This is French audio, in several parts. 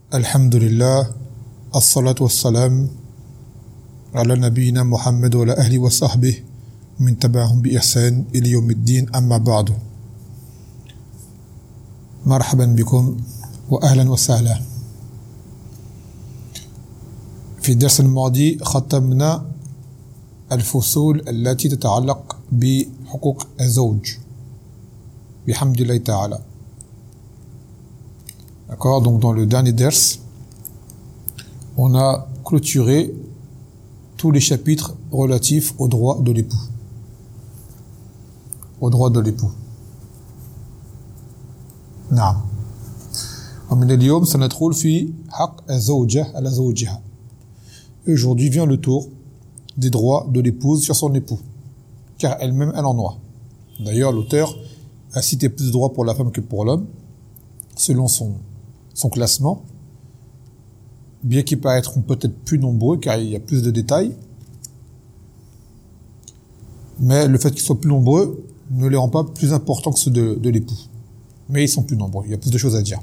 Alhamdulillah, as-salatu was-salam ala nabiyyina Muhammad wa ala ahli wa sahbihi min tabi'ahum bi ihsan ila yawmiddin amma ba'du. Marhaban bikum wa ahlan wa sahlan. في الدرس الماضي ختمنا الفصول التي تتعلق بحقوق الزوج بحمد الله تعالى. D'accord, donc dans le dernier ders, on a clôturé tous les chapitres relatifs aux droits de l'époux. Aux droits de l'époux. نعم. ومن اليوم سندخل في حق الزوجة على زوجها. Aujourd'hui vient le tour des droits de l'épouse sur son époux, car elle-même elle en a. D'ailleurs, l'auteur a cité plus de droits pour la femme que pour l'homme, selon son classement, bien qu'ils paraîtront peut-être plus nombreux car il y a plus de détails, mais le fait qu'ils soient plus nombreux ne les rend pas plus importants que ceux de l'époux. Mais ils sont plus nombreux, il y a plus de choses à dire.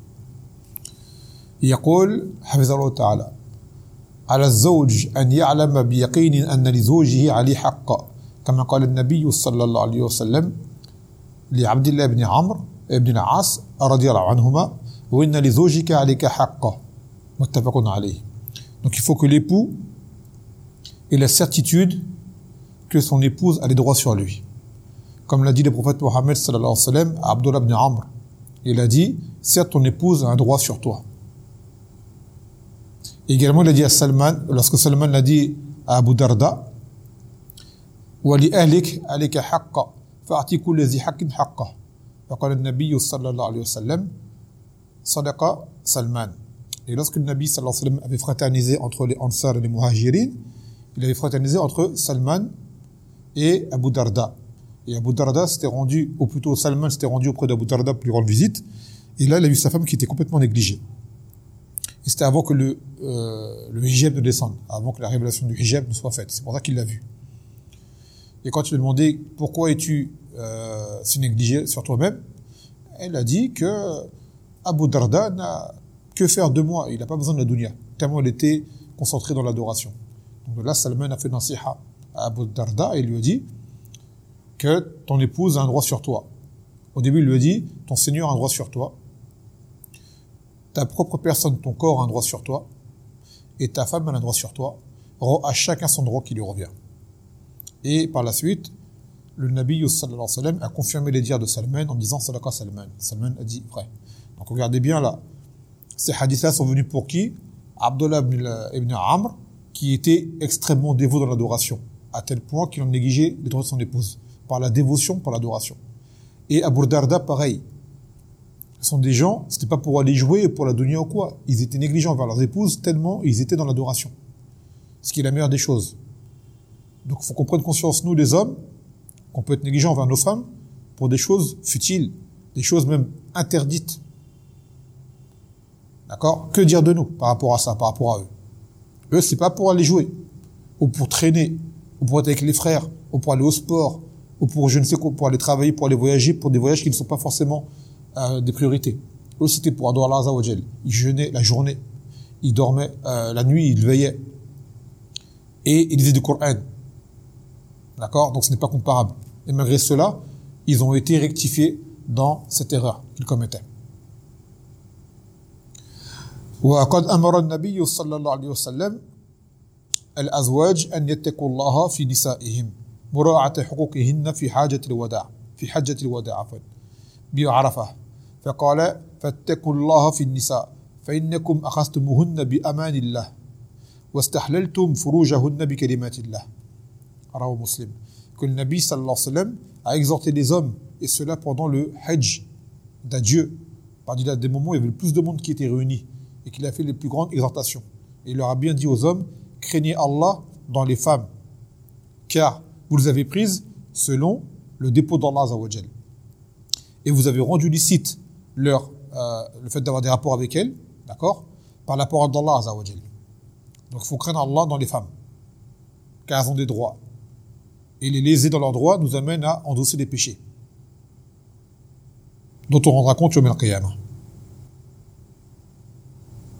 يقول حفظه الله تعالى على الزوج أن يعلم بيقين أن لزوجه عليه حق كما قال النبي صلى الله عليه وسلم لعبد الله بن عمرو بن العاص رضي الله عنهما وإن لزوجك عليك حق متفق عليه. Donc il faut que l'époux ait la certitude que son épouse a des droits sur lui. Comme l'a dit le prophète Mohammed sallallahu alayhi wa sallam à Abdullah ibn Amr, il a dit certes ton épouse a un droit sur toi. Et également il a dit à Salman, lorsque Salman l'a dit à Abu Darda, وَلِأَهْلِكَ عَلَيْكَ حَقًّا فَأَعْطِ كُلَّ ذِي حَقٍّ حَقَّهُ فقال النبي صلى الله عليه وسلم صدق Salman. Et lorsque le Nabi sallallahu alayhi wa sallam avait fraternisé entre les Ansar et les Muhajirin, il avait fraternisé entre Salman et Abu Darda. Et Abu Darda s'était rendu, ou plutôt Salman s'était rendu auprès d'Abu Darda pour lui rendre visite. Et là, il a vu sa femme qui était complètement négligée. Et c'était avant que le hijab ne descende, avant que la révélation du hijab ne soit faite. C'est pour ça qu'il l'a vu. Et quand il lui a demandé pourquoi es-tu si négligé sur toi-même, elle a dit que Abu Darda n'a que faire de moi, il n'a pas besoin de la dunya, tellement il était concentré dans l'adoration. Donc là, Salman a fait nasiha à Abu Darda et il lui a dit que ton épouse a un droit sur toi. Au début, il lui a dit, ton Seigneur a un droit sur toi, ta propre personne, ton corps a un droit sur toi, et ta femme a un droit sur toi, rends à chacun son droit qui lui revient. Et par la suite, le Nabi sallallahu alayhi wa sallam a confirmé les dires de Salman en disant Sadaqa Salman. Salman a dit vrai. Donc regardez bien là, ces hadiths-là sont venus pour qui? Abdullah ibn Amr, qui était extrêmement dévot dans l'adoration, à tel point qu'il en négligeait les droits de son épouse, par la dévotion, par l'adoration. Et Abu Darda, pareil. Ce sont des gens, c'était pas pour aller jouer, pour la dunya ou quoi. Ils étaient négligents envers leurs épouses, tellement ils étaient dans l'adoration. Ce qui est la meilleure des choses. Donc il faut qu'on prenne conscience, nous les hommes, qu'on peut être négligent envers nos femmes pour des choses futiles, des choses même interdites. D'accord? Que dire de nous par rapport à ça, par rapport à eux? Eux, c'est pas pour aller jouer, ou pour traîner, ou pour être avec les frères, ou pour aller au sport, ou pour je ne sais quoi, pour aller travailler, pour aller voyager, pour des voyages qui ne sont pas forcément des priorités. Eux, c'était pour adorer Allah Azza wa Jal. Ils jeûnaient la journée, ils dormaient la nuit, ils veillaient, et ils lisaient du Coran. D'accord? Donc ce n'est pas comparable. Et malgré cela, ils ont été rectifiés dans cette erreur qu'ils commettaient. وقد أمر النبي صلى الله عليه وسلم الأزواج أن يتقوا الله في نسائهم مراعاة حقوقهن في حجة الوداع بعرفة فقال فاتقوا الله في النساء فإنكم أخذتموهن بأمان الله واستحللتم فروجهن بكلمات الله. رواه Muslim. Que le Nabi sallallahu alayhi wa sallam a exhorté les hommes, et cela pendant le Hajj d'adieu. Parmi des moments où il y avait le plus de monde qui était réuni, et qu'il a fait les plus grandes exhortations. Et il leur a bien dit aux hommes, craignez Allah dans les femmes, car vous les avez prises selon le dépôt d'Allah Azza wa Jal. Et vous avez rendu licite le fait d'avoir des rapports avec elles, d'accord, par la parole d'Allah Azza wa Jal. Donc il faut craindre Allah dans les femmes, car elles ont des droits. Et les léser dans leurs droits nous amène à endosser des péchés, dont on rendra compte yawm al-qiyamah.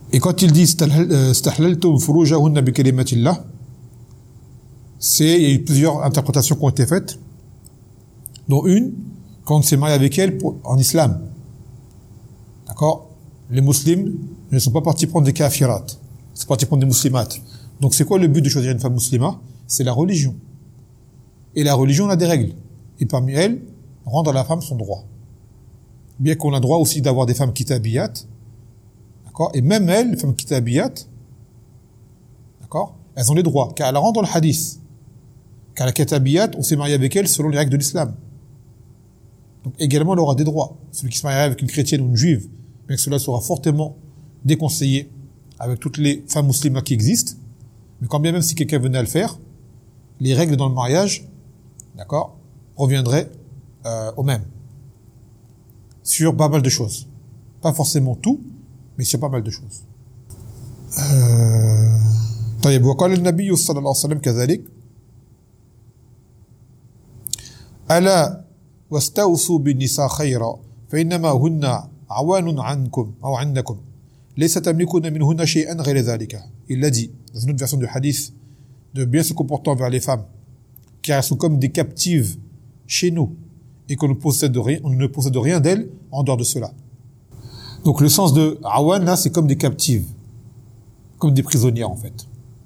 Et quand il dit stahlaltum furujahunna bi kalimatillah, il y a eu plusieurs interprétations qui ont été faites, dont une, quand on s'est marié avec elle en islam. D'accord? Les musulmans ne sont pas partis prendre des kafirat, ils sont partis prendre des muslimates. Donc c'est quoi le but de choisir une femme musulmane? C'est la religion. Et la religion a des règles. Et parmi elles, rendre à la femme son droit. Bien qu'on a droit aussi d'avoir des femmes kitabiyat, d'accord? Et même elles, les femmes kitabiyat, d'accord? Elles ont les droits, car elles la rendent dans le hadith. Car la kitabiyat, on s'est marié avec elles selon les règles de l'islam. Donc également, elle aura des droits. Celui qui se mariera avec une chrétienne ou une juive, bien que cela sera fortement déconseillé avec toutes les femmes musulmanes qui existent, mais quand bien même si quelqu'un venait à le faire, les règles dans le mariage, d'accord, reviendraient au même. Sur pas mal de choses. Pas forcément tout, mais sur pas mal de choses. طيب وقال النبي صلى الله عليه وسلم كذلك ألا واستوصوا بالنساء خيرا فإنما هن عوان عنكم أو عندكم ليس تملكون منهن شيئا غير ذلك. Il l'a dit dans une autre version du hadith de bien se comporter envers les femmes car elles sont comme des captives chez nous et qu'on ne possède rien d'elles en dehors de cela. Donc le sens de awan là, c'est comme des captives, comme des prisonnières en fait.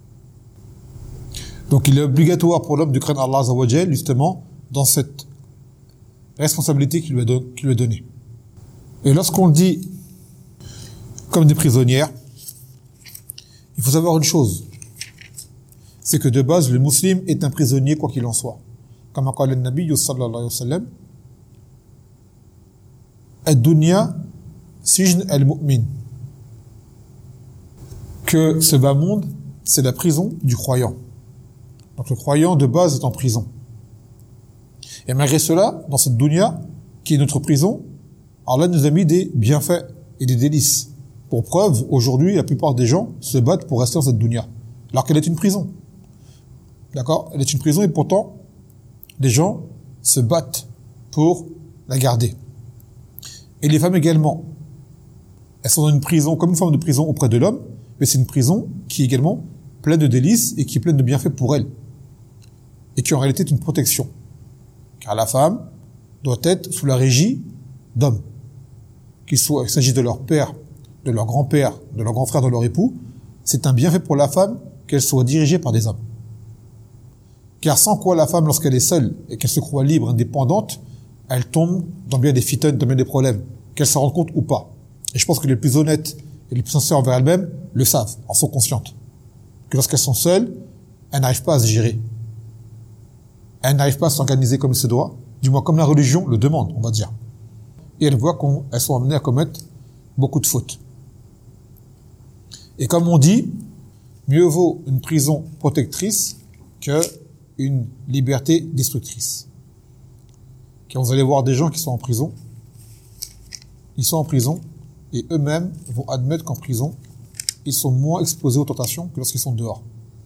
Donc il est obligatoire pour l'homme de craindre Allah Azza wa Jal justement dans cette responsabilité qu'il lui a donnée. Et lorsqu'on dit comme des prisonnières, il faut savoir une chose, c'est que de base le musulman est un prisonnier quoi qu'il en soit. Comme a dit le Nabi sallallahu alayhi wa sallam, ad-dunya sijn al-mu'min, que ce bas monde c'est la prison du croyant. Donc le croyant de base est en prison. Et malgré cela, dans cette dunya qui est notre prison, Allah nous a mis des bienfaits et des délices. Pour preuve, aujourd'hui, la plupart des gens se battent pour rester dans cette dunya, alors qu'elle est une prison. D'accord? Elle est une prison et pourtant, les gens se battent pour la garder. Et les femmes également. Elles sont dans une prison, comme une forme de prison auprès de l'homme, mais c'est une prison qui est également pleine de délices et qui est pleine de bienfaits pour elles. Et qui en réalité est une protection. Car la femme doit être sous la régie d'hommes. Qu'il s'agisse de leur père, de leur grand-père, de leur grand frère, de leur époux, c'est un bienfait pour la femme qu'elle soit dirigée par des hommes. Car sans quoi la femme, lorsqu'elle est seule et qu'elle se croit libre, indépendante, elle tombe dans bien des fitnes, dans bien des problèmes, qu'elle s'en rende compte ou pas. Et je pense que les plus honnêtes et les plus sincères envers elles-mêmes le savent, en sont conscientes. Que lorsqu'elles sont seules, elles n'arrivent pas à se gérer. Elles n'arrivent pas à s'organiser comme il se doit, du moins comme la religion le demande, on va dire. Et elles voient qu'elles sont amenées à commettre beaucoup de fautes. Et comme on dit, mieux vaut une prison protectrice qu'une liberté destructrice. Car vous allez voir des gens qui sont en prison, ils sont en prison et eux-mêmes vont admettre qu'en prison, ils sont moins exposés aux tentations que lorsqu'ils sont dehors.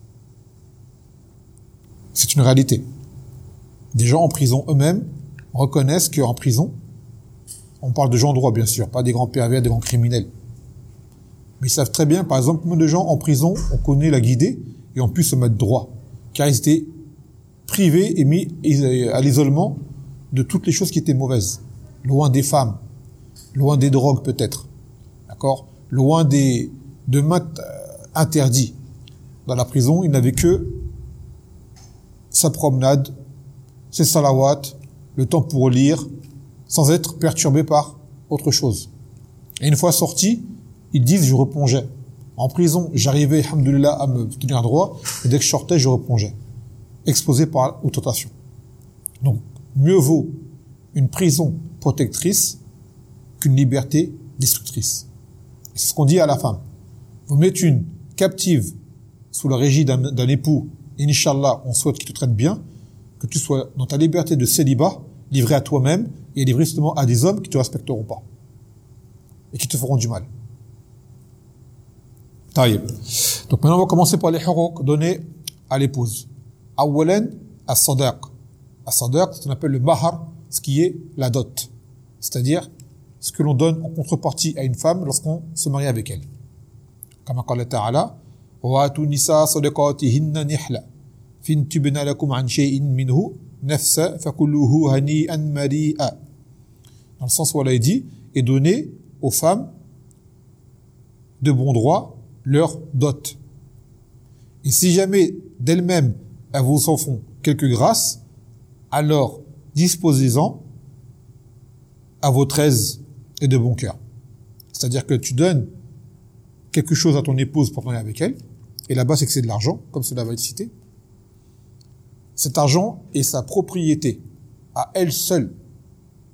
C'est une réalité. Des gens en prison eux-mêmes reconnaissent qu'en prison, on parle de gens droits bien sûr, pas des grands pervers, des grands criminels. Mais ils savent très bien, par exemple, combien de gens en prison ont connu la guidée et ont pu se mettre droit. Car ils étaient privés et mis à l'isolement de toutes les choses qui étaient mauvaises. Loin des femmes, loin des drogues peut-être, d'accord, loin de maths interdits. Dans la prison, il n'avait que sa promenade, ses salawats, le temps pour lire, sans être perturbé par autre chose. Et une fois sorti, ils disent je replongeais. En prison, j'arrivais, alhamdoulilah, à me tenir droit, et dès que je sortais, je replongeais. Exposé aux tentations. Donc, mieux vaut une prison protectrice qu'une liberté destructrice. C'est ce qu'on dit à la femme. Vous mettez une captive sous la régie d'un époux, et Inch'Allah, on souhaite qu'il te traite bien, que tu sois dans ta liberté de célibat, livré à toi-même, et livré justement à des hommes qui te respecteront pas. Et qui te feront du mal. Taïb. Donc maintenant, on va commencer par les huquq donnés à l'épouse. Awalan, as-sadaq. As-sadaq, c'est ce qu'on appelle le mahar, ce qui est la dot. C'est-à-dire, ce que l'on donne en contrepartie à une femme lorsqu'on se marie avec elle. كما قال تعالى وآتوا النساء صدقاتهن نحلة فإن تبن لكم عن شيء منه نفسا فكلوه هنيئا مريئا. Dans le sens où Allah dit et donnez aux femmes de bon droit leur dot. Et si jamais d'elles-mêmes elles vous en font quelques grâces, alors disposez-en à votre aise et de bon cœur. C'est-à-dire que tu donnes quelque chose à ton épouse pour parler avec elle, et là-bas c'est que c'est de l'argent, comme cela va être cité. Cet argent est sa propriété, à elle seule. D'accord ?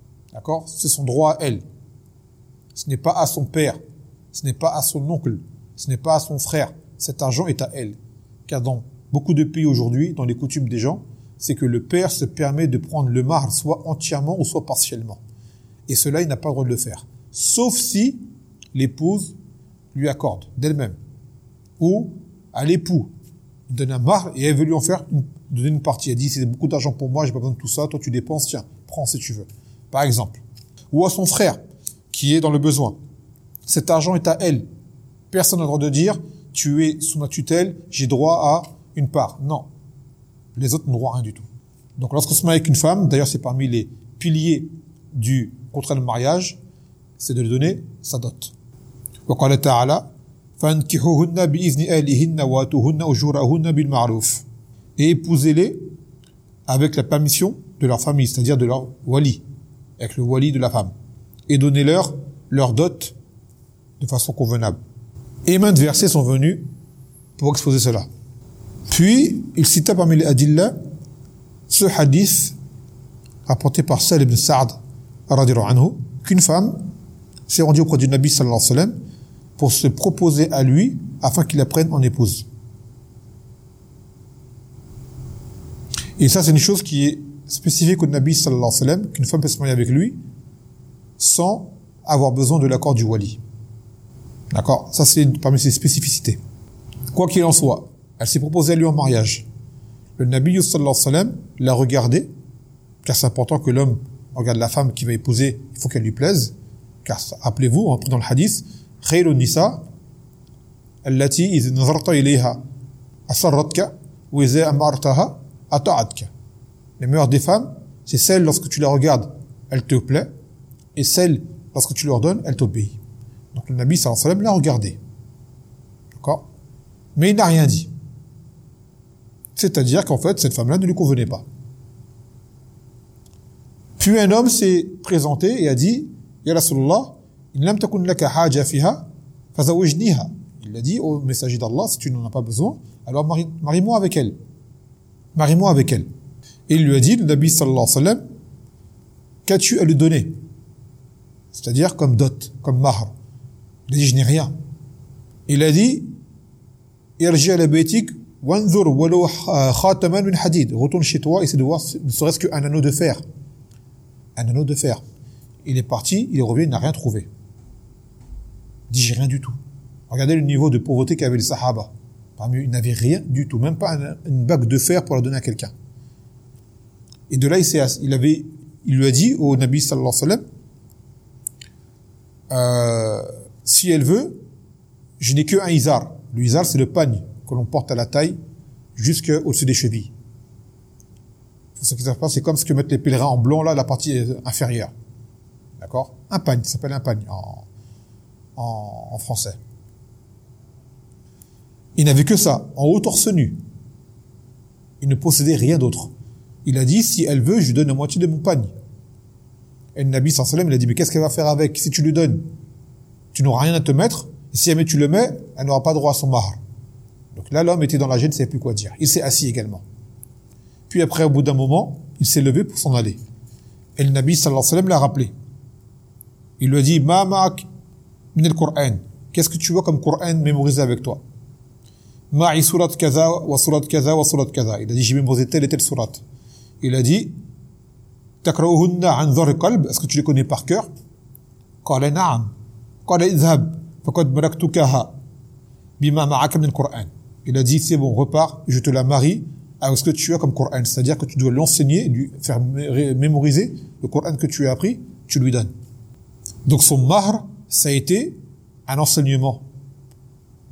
C'est son droit à elle. Ce n'est pas à son père, ce n'est pas à son oncle, ce n'est pas à son frère. Cet argent est à elle. Car dans beaucoup de pays aujourd'hui, dans les coutumes des gens, c'est que le père se permet de prendre le mahr soit entièrement ou soit partiellement. Et cela, il n'a pas le droit de le faire. Sauf si l'épouse lui accorde d'elle-même. Ou à l'époux, il donne un mahr et elle veut lui en faire donner une partie. Elle dit, c'est beaucoup d'argent pour moi, j'ai pas besoin de tout ça, toi tu dépenses, tiens, prends si tu veux. Par exemple. Ou à son frère, qui est dans le besoin. Cet argent est à elle. Personne n'a le droit de dire, tu es sous ma tutelle, j'ai droit à une part. Non. Les autres n'ont droit à rien du tout. Donc lorsqu'on se marie avec une femme, d'ailleurs c'est parmi les piliers du contrat de mariage, c'est de lui donner sa dot. وقال تعالى فانكحوهن بإذن أهلهن وآتوهن أجورهن بالمعروف. Et épousez-les avec la permission de leur famille, c'est-à-dire de leur wali, avec le wali de la femme. Et donnez-leur leur dot de façon convenable. Et maintes versets sont venus pour exposer cela. Puis, il cita parmi les adillah ce hadith rapporté par Sahl ibn Sa'd radhiyallahu anhu, qu'une femme s'est rendue auprès du Nabi sallallahu alayhi wa sallam pour se proposer à lui afin qu'il la prenne en épouse. Et ça, c'est une chose qui est spécifique au Nabi sallallahu alayhi wa sallam, qu'une femme peut se marier avec lui sans avoir besoin de l'accord du wali. D'accord ? Ça, c'est parmi ses spécificités. Quoi qu'il en soit, elle s'est proposée à lui en mariage. Le Nabi sallallahu alayhi wa sallam l'a regardée, car c'est important que l'homme regarde la femme qu'il va épouser, il faut qu'elle lui plaise. Car, rappelez-vous, on pris dans le hadith, خير النساء التي إذا نظرت إليها أسرتك وإذا أمرتها أطاعتك. Les meilleures des femmes, c'est celle lorsque tu la regardes, elle te plaît, et celle lorsque tu leur donnes, elle t'obéit. Donc le Nabi sallallahu alayhi wa sallam l'a regardée. D'accord ? Mais il n'a rien dit. C'est-à-dire qu'en fait, cette femme-là ne lui convenait pas. Puis un homme s'est présenté et a dit « Ya Rasulallah, in lam takun laka haja fiha, fazawwijniha » Il a dit au messager d'Allah, si tu n'en as pas besoin, alors marie-moi avec elle. Marie-moi avec elle. Et il lui a dit, le Nabi sallallahu alayhi wa sallam, qu'as-tu à lui donner ? C'est-à-dire comme dot, comme mahr. Il a dit, je n'ai rien. Il a dit, irji ala baytik wanzur walau khataman min hadid. Retourne chez toi et essaie de voir ne serait-ce qu'un anneau de fer. Un anneau de fer. Il est parti, il est revenu, il n'a rien trouvé. Il dit, j'ai rien du tout. Regardez le niveau de pauvreté qu'avaient les Sahaba. Parmi eux, ils n'avaient rien du tout, même pas une bague de fer pour la donner à quelqu'un. Et de là, il lui a dit au Nabi sallallahu alayhi wa sallam, si elle veut, je n'ai qu'un izar. Le izar, c'est le pagne que l'on porte à la taille jusqu'au-dessus des chevilles. Pour ceux qui ne savent pas, c'est comme ce que mettent les pèlerins en blanc, là, la partie inférieure. D'accord ? Un pagne, ça s'appelle un pagne en français. Il n'avait que ça, en haut torse nu. Il ne possédait rien d'autre. Il a dit, si elle veut, je lui donne la moitié de mon pagne. Et le Nabi sallallahu alayhi wa sallam, il a dit, mais qu'est-ce qu'elle va faire avec ? Si tu lui donnes, tu n'auras rien à te mettre, et si jamais tu le mets, elle n'aura pas droit à son mahr. Donc là, l'homme était dans la gêne, il ne savait plus quoi dire. Il s'est assis également. Puis après, au bout d'un moment, il s'est levé pour s'en aller. Et le Nabi sallallahu alayhi wa sallam l'a rappelé. Il lui a dit, ma ma'ak min al-Qur'an. Qu'est-ce que tu vois comme Qur'an mémorisé avec toi ? Ma'i surat kaza wa surat kaza wa surat kaza. Il a dit, j'ai mémorisé telle et telle surat. Il a dit, takra'uhunna an dhar qalb. Est-ce que tu les connais par cœur? Qala na'am. Qala idhhab faqad malaktukaha bima ma'aka min al-Qur'an. Il a dit, c'est bon, repars, je te la marie avec ce que tu as comme Qur'an. C'est-à-dire que tu dois l'enseigner, lui faire mémoriser le Qur'an que tu as appris, tu lui donnes. Donc son mahr, ça a été un enseignement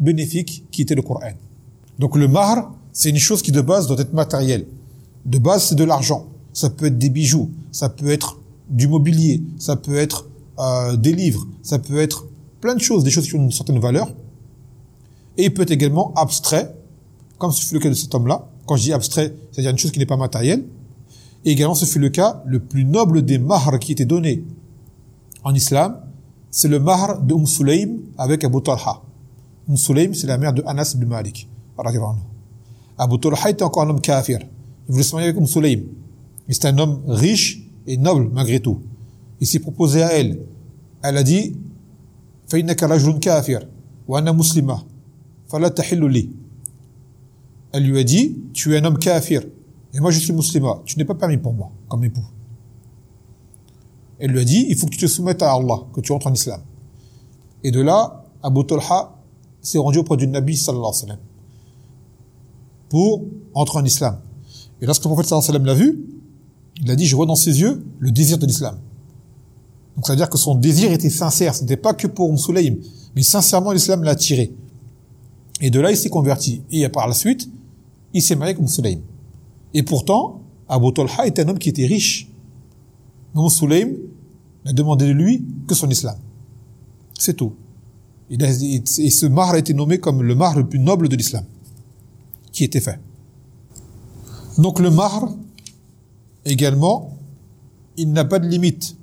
bénéfique qui était le Coran. Donc le mahr, c'est une chose qui de base doit être matérielle. De base, c'est de l'argent. Ça peut être des bijoux, ça peut être du mobilier, ça peut être des livres, ça peut être plein de choses, des choses qui ont une certaine valeur. Et il peut être également abstrait, comme ce fut le cas de cet homme-là. Quand je dis abstrait, c'est-à-dire une chose qui n'est pas matérielle. Et également, ce fut le cas, le plus noble des mahrs qui était donné en islam, c'est le mahr de Sulaym avec Abu Talha. Sulaym, c'est la mère de Anas ibn Malik. Abu Talha était encore un homme kafir. Il voulait se marier avec Sulaym. Mais c'était un homme riche et noble malgré tout. Il s'est proposé à elle. Elle a dit فَإِنَّكَ رَجُلٌ كَافِرٌ وَأَنَا مُسْلِمَةٌ فَلَا تَحِلُّ لِي. Elle lui a dit, tu es un homme kafir et moi je suis musulman, tu n'es pas permis pour moi comme époux. Elle lui a dit, il faut que tu te soumettes à Allah, que tu entres en islam. Et de là, Abu Talha s'est rendu auprès du Nabi sallallahu alayhi wa sallam pour entrer en islam. Et lorsque le prophète sallallahu alayhi wa sallam l'a vu, il a dit, je vois dans ses yeux le désir de l'islam. Donc ça veut dire que son désir était sincère, ce n'était pas que pour Sulaym, mais sincèrement l'islam l'a attiré. Et de là, il s'est converti. Et par la suite, il s'est marié avec Sulaym. Et pourtant, Abu Talha était un homme qui était riche. Mais Sulaym n'a demandé de lui que son islam. C'est tout. Et ce mahr a été nommé comme le mahr le plus noble de l'islam, qui était fait. Donc le mahr, également, il n'a pas de limite.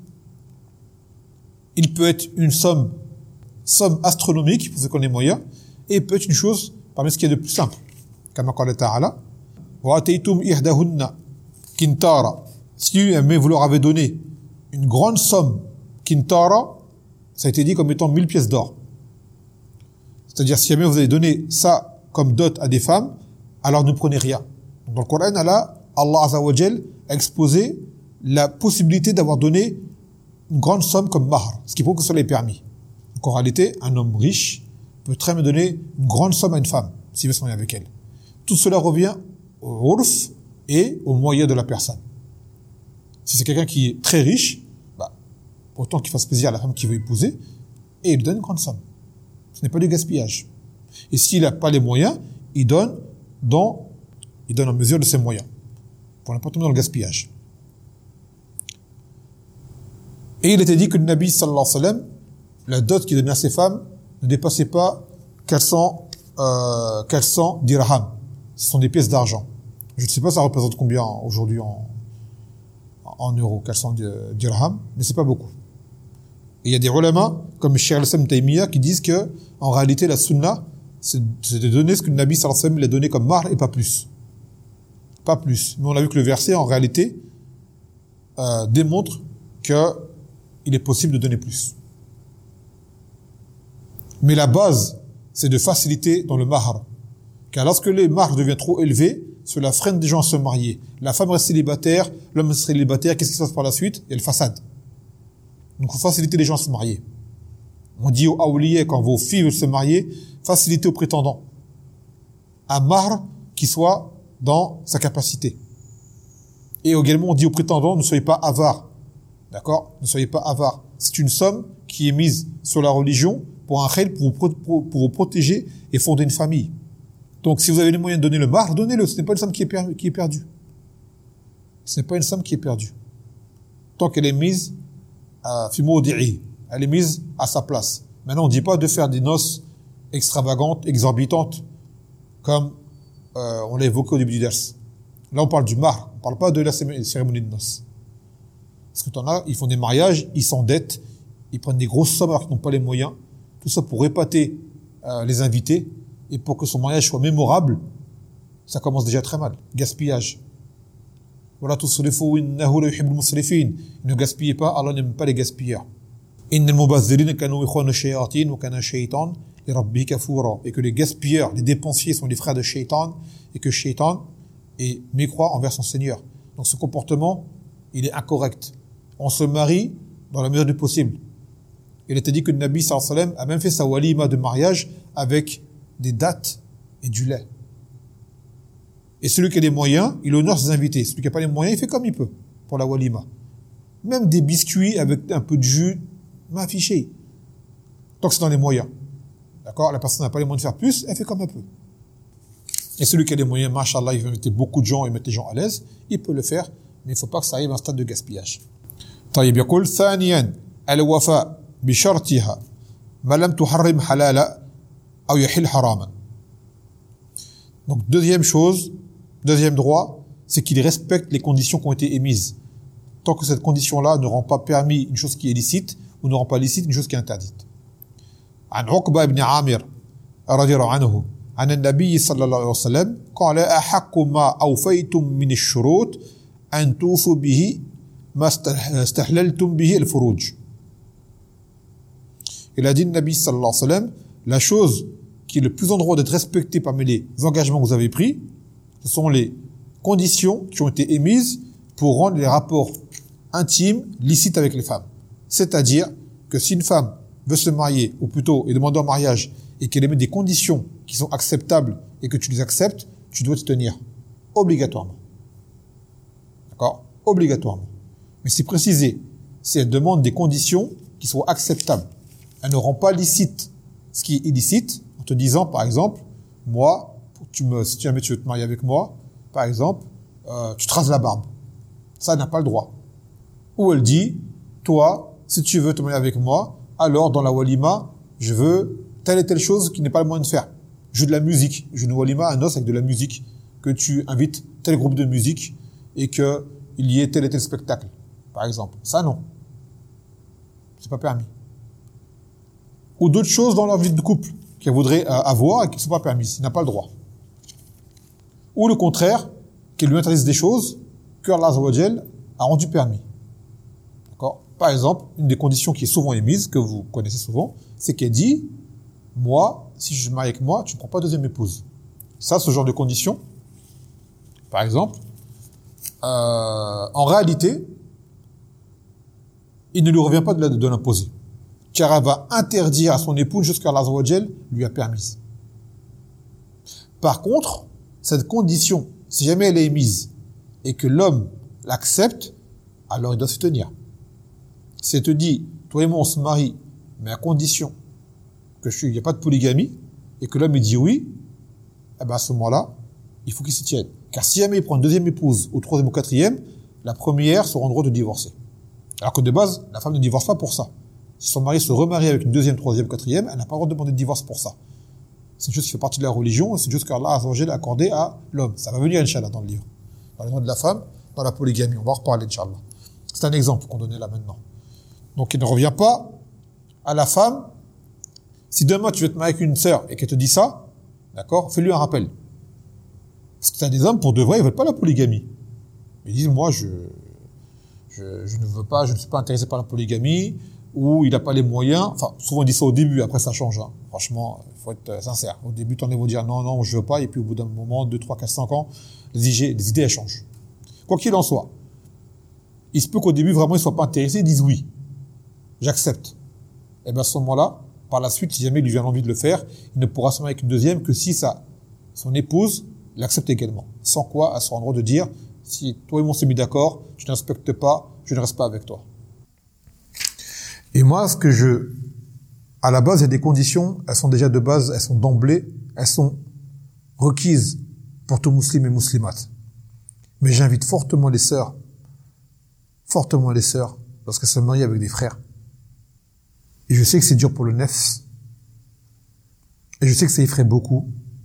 Il peut être une somme astronomique, pour ceux qui ont les moyens, et il peut être une chose parmi ce qui est de plus simple. Comme qala ta'ala, wa ataytum ihdahunna kintara. Si vous leur avez donné une grande somme, kintara, ça a été dit comme étant 1000 pièces d'or. C'est-à-dire, si jamais vous avez donné ça comme dot à des femmes, alors ne prenez rien. Dans le Coran, Allah Azza wa Jal a exposé la possibilité d'avoir donné une grande somme comme mahr, ce qui prouve que cela est permis. Donc en réalité, un homme riche peut très bien donner une grande somme à une femme, s'il veut se marier avec elle. Tout cela revient au urf et aux moyens de la personne. Si c'est quelqu'un qui est très riche, autant qu'il fasse plaisir à la femme qu'il veut épouser, et il lui donne une grande somme. Ce n'est pas du gaspillage. Et s'il n'a pas les moyens, il donne en mesure de ses moyens, pour ne pas tomber dans le gaspillage. Et il était dit que le Nabi sallallahu alayhi wa sallam, la dot qu'il donnait à ses femmes ne dépassait pas 400 dirhams. Ce sont des pièces d'argent. Je ne sais pas ça représente combien aujourd'hui en euros, 400 dirhams, mais c'est pas beaucoup. Et il y a des ulama, comme Cheikh al-Islam Taymiyyah, qui disent que, en réalité, la sunna, c'est de donner ce que le Nabi sallallahu alayhi wa sallam l'a donné comme mahr et pas plus. Pas plus. Mais on a vu que le verset, en réalité, démontre que il est possible de donner plus. Mais la base, c'est de faciliter dans le mahr. Car lorsque les mahrs deviennent trop élevés, cela freine des gens à se marier. La femme reste célibataire, l'homme reste célibataire, qu'est-ce qui se passe par la suite? Il y a le façade. Donc il faut faciliter les gens à se marier. On dit aux awliya, quand vos filles veulent se marier, facilitez aux prétendants un mahr qui soit dans sa capacité. Et également, on dit aux prétendants, ne soyez pas avares. D'accord? Ne soyez pas avares. C'est une somme qui est mise sur la religion pour un khayr, pour vous protéger et fonder une famille. Donc, si vous avez les moyens de donner le mahr, donnez-le. Ce n'est pas une somme qui est perdue. Ce n'est pas une somme qui est perdue. Tant qu'elle est mise fi mawdi'i, elle est mise à sa place. Maintenant, on ne dit pas de faire des noces extravagantes, exorbitantes, comme on l'a évoqué au début du ders. Là, on parle du mahr. On ne parle pas de la cérémonie de noces. Parce que t'en as, ils font des mariages, ils s'endettent, ils prennent des grosses sommes alors qu'ils n'ont pas les moyens. Tout ça pour épater les invités et pour que son mariage soit mémorable. Ça commence déjà très mal. Gaspillage. Voilà tout ce faux. Innahu la yuhibbul musrifin. Ne gaspillez pas, Allah n'aime pas les gaspilleurs. Innal mubazzirina kanu ikhwana shayatin wa kana shaytan li rabbi kafura. Et que les gaspilleurs, les dépensiers sont les frères de Shaytan et que Shaytan est mécroit envers son Seigneur. Donc ce comportement, il est incorrect. On se marie dans la mesure du possible. Il était dit que le Nabi sallallahu alayhi wa sallam a même fait sa walima de mariage avec des dattes et du lait. Et celui qui a les moyens, il honore ses invités. Celui qui n'a pas les moyens, il fait comme il peut pour la walima. Même des biscuits avec un peu de jus, m'afficher. Tant que c'est dans les moyens. D'accord? La personne n'a pas les moyens de faire plus, elle fait comme elle peut. Et celui qui a les moyens, machallah, il veut mettre beaucoup de gens et mettre les gens à l'aise, il peut le faire, mais il ne faut pas que ça arrive à un stade de gaspillage. طيب يقول ثانيا الوفاء بشرطها ما لم تحرم حلالا أو يحل حراما. Donc deuxième chose, deuxième droit, c'est qu'il respecte les conditions qui ont été émises. Tant que cette condition-là ne rend pas permis une chose qui est licite ou ne rend pas licite une chose qui est interdite. عن عقبة بن عامر رضي الله عنه عن النبي صلى الله عليه وسلم قال أحق ما أوفيتم من الشروط أن توفوا به ما استحللتم به الفروج. Il a dit le Nabi sallallahu alayhi wa sallam, la chose qui est le plus en droit d'être respectée parmi les engagements que vous avez pris, ce sont les conditions qui ont été émises pour rendre les rapports intimes licites avec les femmes. C'est-à-dire que si une femme veut se marier, ou plutôt est demandée en mariage, et qu'elle émet des conditions qui sont acceptables et que tu les acceptes, tu dois te tenir. Obligatoirement. D'accord? Obligatoirement. Mais c'est précisé, si elle demande des conditions qui soient acceptables, elle ne rend pas licite ce qui est illicite, en te disant, par exemple, moi, si tu veux te marier avec moi, par exemple, tu te rases la barbe. Ça, elle n'a pas le droit. Ou elle dit, toi, si tu veux te marier avec moi, alors dans la walima, je veux telle et telle chose qui n'est pas le moyen de faire. Je veux de la musique. Je veux une walima, un noce avec de la musique, que tu invites tel groupe de musique et qu'il y ait tel et tel spectacle, par exemple. Ça, non. C'est pas permis. Ou d'autres choses dans leur vie de couple qu'elle voudrait avoir et qui ne sont pas permises. Il n'a pas le droit. Ou le contraire, qu'elle lui interdise des choses que Allah Azza wa Jal a rendu permis. D'accord? Par exemple, une des conditions qui est souvent émise, que vous connaissez souvent, c'est qu'elle dit, moi, si je me marie avec moi, tu ne prends pas deuxième épouse. Ça, ce genre de condition, par exemple, en réalité, il ne lui revient pas de l'imposer. Car elle va interdire à son épouse jusqu'à Allah Azza wa Jal lui a permise. Par contre, cette condition, si jamais elle est émise et que l'homme l'accepte, alors il doit se tenir. Si elle te dit, toi et moi on se marie, mais à condition que il n'y a pas de polygamie, et que l'homme il dit oui, eh ben à ce moment-là, il faut qu'il s'y tienne. Car si jamais il prend une deuxième épouse, ou troisième ou quatrième, la première sera en droit de divorcer. Alors que de base, la femme ne divorce pas pour ça. Si son mari se remarie avec une deuxième, troisième, quatrième, elle n'a pas le droit de demander de divorce pour ça. C'est une chose qui fait partie de la religion, et c'est une chose qu'Allah a accordé à l'homme. Ça va venir, Inch'Allah, dans le livre. Dans le droit de la femme, dans la polygamie. On va en reparler, Inch'Allah. C'est un exemple qu'on donnait là maintenant. Donc, il ne revient pas à la femme. Si demain tu veux te marier avec une sœur et qu'elle te dit ça, d'accord, fais-lui un rappel. Parce que t'as des hommes, pour de vrai, ils veulent pas la polygamie. Ils disent, moi, je ne veux pas, je ne suis pas intéressé par la polygamie, ou il n'a pas les moyens. Enfin, souvent, ils disent ça au début, après ça change, hein. Franchement, il faut être sincère. Au début, t'en es vont dire, non, je veux pas, et puis au bout d'un moment, 2, 3, 4, 5 ans, les idées, elles changent. Quoi qu'il en soit, il se peut qu'au début, vraiment, ils soient pas intéressés, ils disent oui. J'accepte. Et bien, à ce moment-là, par la suite, si jamais il lui vient l'envie de le faire, il ne pourra se marier avec une deuxième que si son épouse l'accepte également. Sans quoi, elle sera en droit de dire, si toi et moi on s'est mis d'accord, tu ne respectes pas, je ne reste pas avec toi. Et moi, à la base, il y a des conditions, elles sont déjà de base, elles sont d'emblée, elles sont requises pour tout musulman et muslimates. Mais j'invite fortement les sœurs, lorsqu'elles se marient avec des frères. Et je sais que c'est dur pour le nefs. Et je sais que ça effraie beaucoup.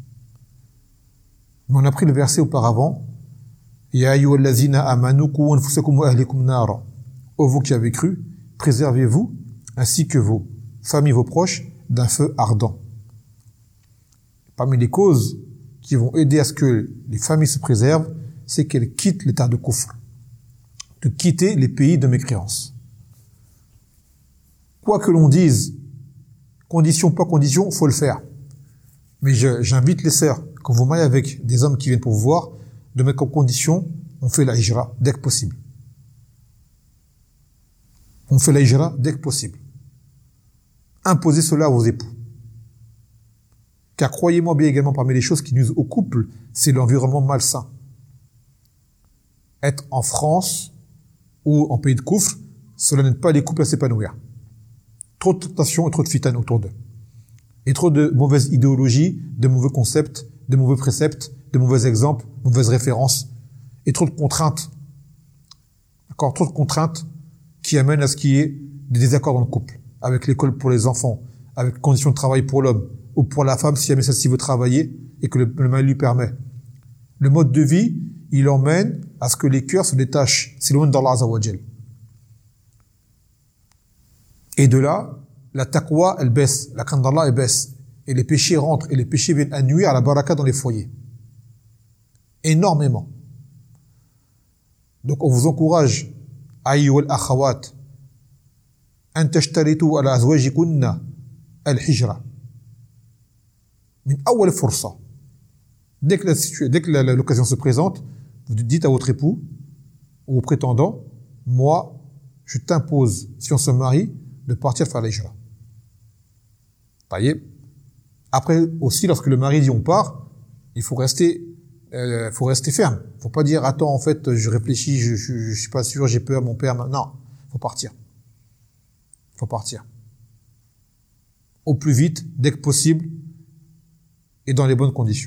Mais on a pris le verset auparavant. Ya ayyuhallazina amanu qu anfusakum wa ahlikum nara. Ô vous qui avez cru, préservez-vous, ainsi que vos familles, vos proches, d'un feu ardent. Parmi les causes qui vont aider à ce que les familles se préservent, c'est qu'elles quittent l'état de kufr. De quitter les pays de mécréance. Quoi que l'on dise, condition, pas condition, faut le faire. Mais j'invite les sœurs, quand vous mariez avec des hommes qui viennent pour vous voir, de mettre comme condition, on fait la hijra dès que possible. On fait la hijra dès que possible. Imposez cela à vos époux. Car croyez-moi bien également, parmi les choses qui nuisent au couple, c'est l'environnement malsain. Être en France ou en pays de kufr, cela n'aide pas les couples à s'épanouir. Trop de tentation et trop de fitane autour d'eux. Et trop de mauvaises idéologies, de mauvais concepts, de mauvais préceptes, de mauvais exemples, mauvaises références. Et trop de contraintes. D'accord? Trop de contraintes qui amènent à ce qu'il y ait des désaccords dans le couple. Avec l'école pour les enfants, avec les conditions de travail pour l'homme, ou pour la femme si jamais celle-ci veut travailler et que le mari lui permet. Le mode de vie, il emmène à ce que les cœurs se détachent, s'éloignent d'Allah Azza wa Jal. Et de là, la taqwa, elle baisse, la crainte d'Allah, elle baisse. Et les péchés rentrent, et les péchés viennent à nuire à la baraka dans les foyers. Énormément. Donc on vous encourage, ayyuhal akhawat, an tashtaritu ala azwajikunna al-hijra. Min awwal fursa. Dès que l'occasion se présente, vous dites à votre époux ou au prétendant, moi, je t'impose, si on se marie, de partir faire l'hijra. Voyez. Après aussi, lorsque le mari dit on part, il faut rester ferme. Faut pas dire attends en fait je réfléchis, je suis pas sûr, j'ai peur, mon père. Non, faut partir. Faut partir. Au plus vite, dès que possible, et dans les bonnes conditions.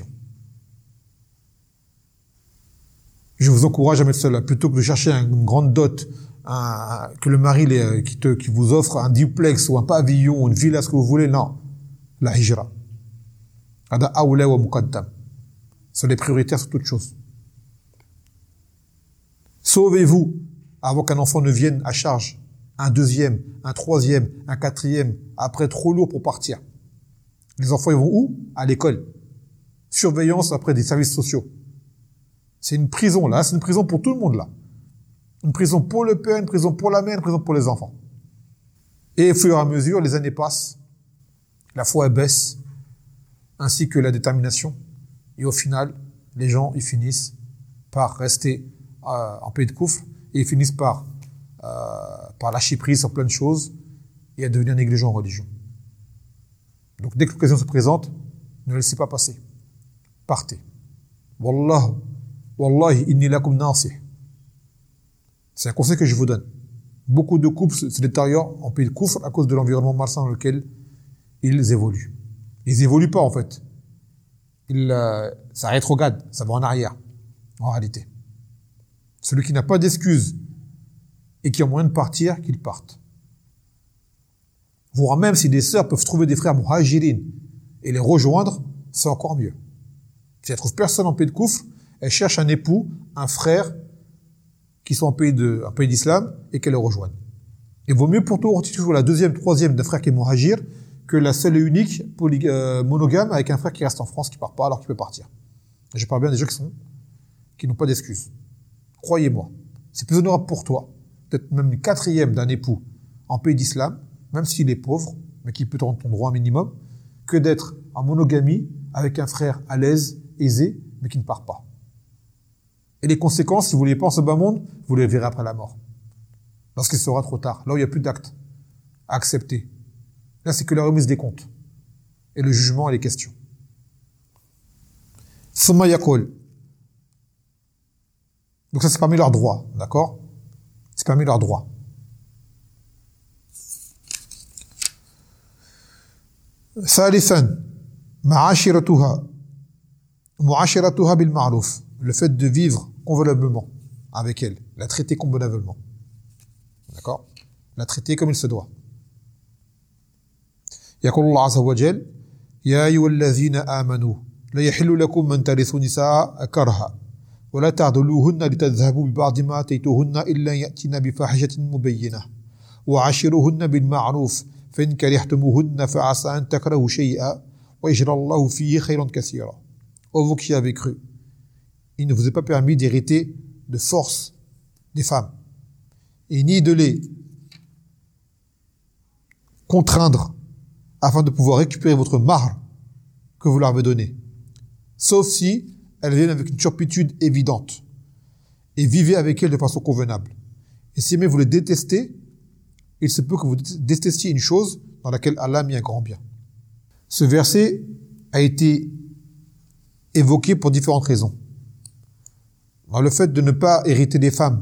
Je vous encourage à mettre cela plutôt que de chercher une grande dot, que le mari qui vous offre un duplex ou un pavillon, une villa, ce que vous voulez. Non, la hijra. Hada awla wa muqaddam. Ce sont les prioritaires sur toute chose. Sauvez-vous avant qu'un enfant ne vienne à charge. Un deuxième, un troisième, un quatrième, après trop lourd pour partir. Les enfants, ils vont où? À l'école. Surveillance après des services sociaux. C'est une prison, là. C'est une prison pour tout le monde, là. Une prison pour le père, une prison pour la mère, une prison pour les enfants. Et au fur et à mesure, les années passent. La foi, elle baisse. Ainsi que la détermination. Et au final, les gens, ils finissent par rester en pays de coufre. Et ils finissent par lâcher prise sur plein de choses et à devenir négligents en religion. Donc, dès que l'occasion se présente, ne laissez pas passer. Partez. Wallahi, inni lakum nasih. C'est un conseil que je vous donne. Beaucoup de couples se détériorent en pays de coufre à cause de l'environnement malsain dans lequel ils évoluent. Ils évoluent pas, en fait. Ça rétrograde, ça va en arrière, en réalité. Celui qui n'a pas d'excuses et qui a moyen de partir, qu'il parte. Voire même si des sœurs peuvent trouver des frères muhajirin et les rejoindre, c'est encore mieux. Si elles ne trouvent personne en pays de coufre, elles cherchent un époux, un frère, qui sont en pays d'islam, et qu'elles les rejoignent. Il vaut mieux pour toujours la deuxième, troisième d'un frère qui est muhajir, que la seule et unique monogame avec un frère qui reste en France, qui part pas alors qu'il peut partir. Et je parle bien des gens qui n'ont pas d'excuses. Croyez-moi, c'est plus honorable pour toi, peut-être même une quatrième d'un époux en pays d'islam, même s'il est pauvre, mais qui peut te rendre ton droit minimum, que d'être en monogamie avec un frère à l'aise, aisé, mais qui ne part pas. Et les conséquences, si vous ne voulez pas en ce bas monde, vous les verrez après la mort. Lorsqu'il sera trop tard, là où il n'y a plus d'actes à accepter. Là, c'est que la remise des comptes. Et le jugement et les questions. Thumma yaqul. Donc ça, c'est parmi leurs droits, d'accord? C'est parmi leurs droits. Thalithan, mu'ashiratuha bil ma'ruf. Le fait de vivre convenablement avec elle, la traiter convenablement. D'accord? La traiter comme il se doit. يقول الله عز وجل يا أيها الذين آمنوا لا يحل لكم من ترثوا نساء كرها ولا تعضلوهن لتذهبوا ببعض ما آتيتوهن إلا يأتين بفاحشة مبينة وعاشروهن بالمعروف فإن كرهتموهن فعسى أن تكرهوا شيئا ويجعل الله فيه خيرا كثيرا. Ô vous qui avez cru, il ne vous est pas permis d'hériter de force des femmes et ni de les contraindre afin de pouvoir récupérer votre mahr que vous leur avez donné. Sauf si elles viennent avec une turpitude évidente. Et vivez avec elles de façon convenable. Et si jamais vous les détestez, il se peut que vous détestiez une chose dans laquelle Allah a mis un grand bien. Ce verset a été évoqué pour différentes raisons. Alors, le fait de ne pas hériter des femmes,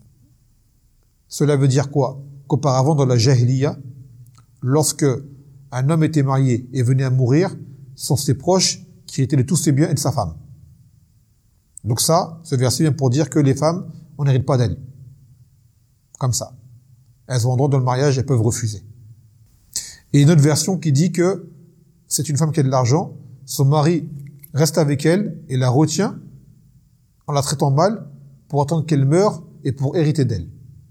cela veut dire quoi? Qu'auparavant, dans la jahiliya, lorsque un homme était marié et venait à mourir, ce sont ses proches qui étaient de tous ses biens et de sa femme. Donc ça, ce verset vient pour dire que les femmes, on n'hérite pas d'elles. Comme ça. Elles ont un droit dans le mariage, elles peuvent refuser. Et une autre version qui dit que c'est une femme qui a de l'argent, son mari reste avec elle et la retient en la traitant mal pour attendre qu'elle meure et pour hériter d'elle.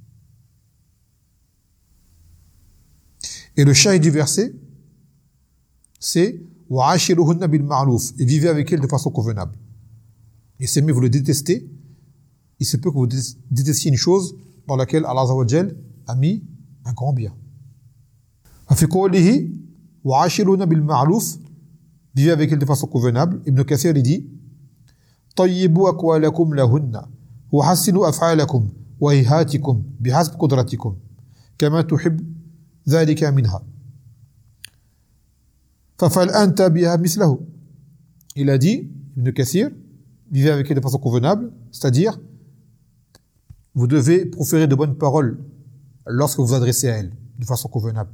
Et le shahid du verset, c'est « Wa'ashiruhunna bil ma'ruf » et vivez avec elle de façon convenable. Et si vous le détestez, il se peut que vous détestiez une chose dans laquelle Allah Azza wa Jal a mis un grand bien. Fi qawlihi wa'ashiruhunna bil ma'ruf, vivez avec elle de façon convenable. Ibn Kathir il dit tayyibu aqwalakum lahunna wa hassinu af'alakum wa ihatikum bihasb qudratikum kama tuhib dhalika minha fafal anta biha mislahu. Il a dit, Ibn Kathir, vivez avec elle de façon convenable, c'est-à-dire vous devez proférer de bonnes paroles lorsque vous vous adressez à elle de façon convenable,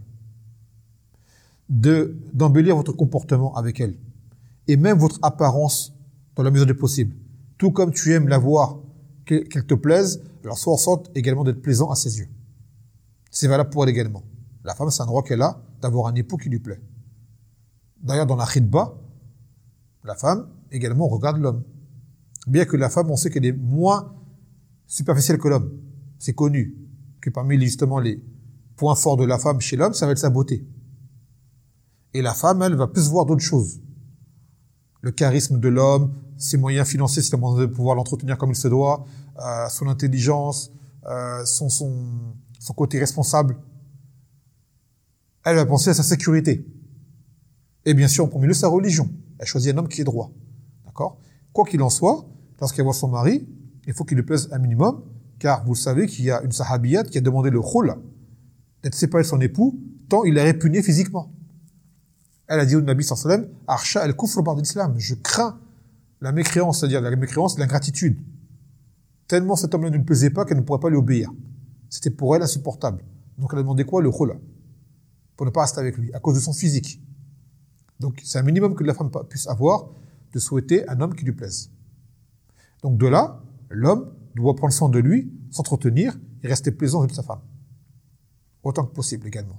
d'embellir votre comportement avec elle et même votre apparence dans la mesure du possible, tout comme tu aimes la voir qu'elle te plaise, alors sois en sorte également d'être plaisant à ses yeux. C'est valable pour elle également. La femme, c'est un droit qu'elle a d'avoir un époux qui lui plaît. D'ailleurs, dans la khidba, la femme également regarde l'homme. Bien que la femme, on sait qu'elle est moins superficielle que l'homme. C'est connu que parmi justement les points forts de la femme chez l'homme, ça va être sa beauté. Et la femme, elle, va plus voir d'autres choses. Le charisme de l'homme, ses moyens financiers, si on de pouvoir l'entretenir comme il se doit, son intelligence, son côté responsable. Elle va penser à sa sécurité. Et bien sûr, en premier lieu, sa religion. Elle choisit un homme qui est droit. D'accord ? Quoi qu'il en soit, lorsqu'elle voit son mari, il faut qu'il lui plaise un minimum, car vous savez qu'il y a une sahabiyate qui a demandé le khul, d'être séparée de son époux, tant il est répugnée physiquement. Elle a dit au Nabi sallallahu alayhi wa sallam, Arsha al-kufr ba'd l'islam, je crains la mécréance, c'est-à-dire la mécréance, l'ingratitude. Tellement cet homme-là ne lui plaisait pas qu'elle ne pourrait pas lui obéir. C'était pour elle insupportable. Donc elle a demandé quoi? Le khul, pour ne pas rester avec lui, à cause de son physique. Donc c'est un minimum que la femme puisse avoir, de souhaiter un homme qui lui plaise. Donc de là, l'homme doit prendre soin de lui, s'entretenir et rester plaisant avec sa femme. Autant que possible également.